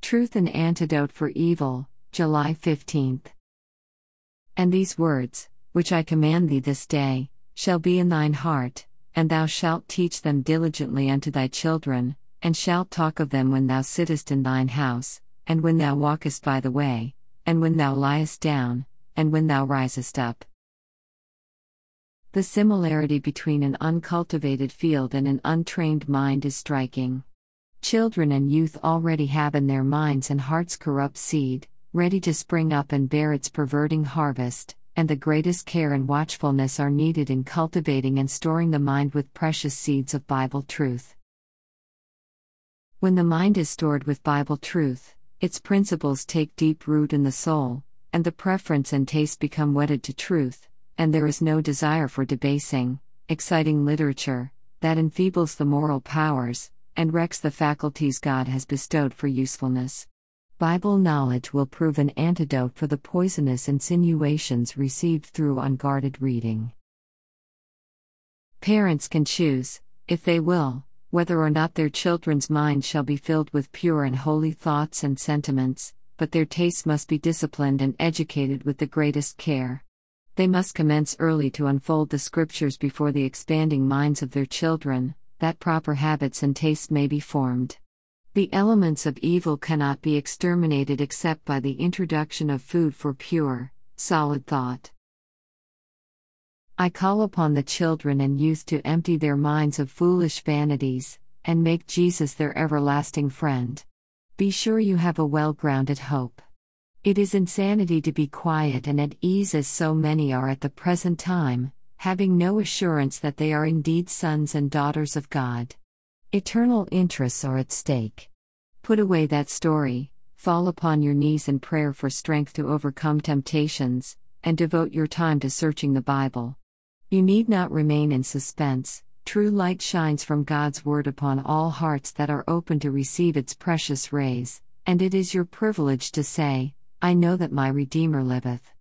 Truth an Antidote for Evil, July 15th. And these words, which I command thee this day, shall be in thine heart, and thou shalt teach them diligently unto thy children, and shalt talk of them when thou sittest in thine house, and when thou walkest by the way, and when thou liest down, and when thou risest up. The similarity between an uncultivated field and an untrained mind is striking. Children and youth already have in their minds and hearts corrupt seed, ready to spring up and bear its perverting harvest, and the greatest care and watchfulness are needed in cultivating and storing the mind with precious seeds of Bible truth. When the mind is stored with Bible truth, its principles take deep root in the soul, and the preference and taste become wedded to truth, and there is no desire for debasing, exciting literature, that enfeebles the moral powers, and wrecks the faculties God has bestowed for usefulness. Bible knowledge will prove an antidote for the poisonous insinuations received through unguarded reading. Parents can choose, if they will, whether or not their children's minds shall be filled with pure and holy thoughts and sentiments, but their tastes must be disciplined and educated with the greatest care. They must commence early to unfold the Scriptures before the expanding minds of their children, that proper habits and tastes may be formed. The elements of evil cannot be exterminated except by the introduction of food for pure, solid thought. I call upon the children and youth to empty their minds of foolish vanities, and make Jesus their everlasting friend. Be sure you have a well-grounded hope. It is insanity to be quiet and at ease as so many are at the present time, having no assurance that they are indeed sons and daughters of God. Eternal interests are at stake. Put away that story, fall upon your knees in prayer for strength to overcome temptations, and devote your time to searching the Bible. You need not remain in suspense. True light shines from God's Word upon all hearts that are open to receive its precious rays, and it is your privilege to say, I know that my Redeemer liveth.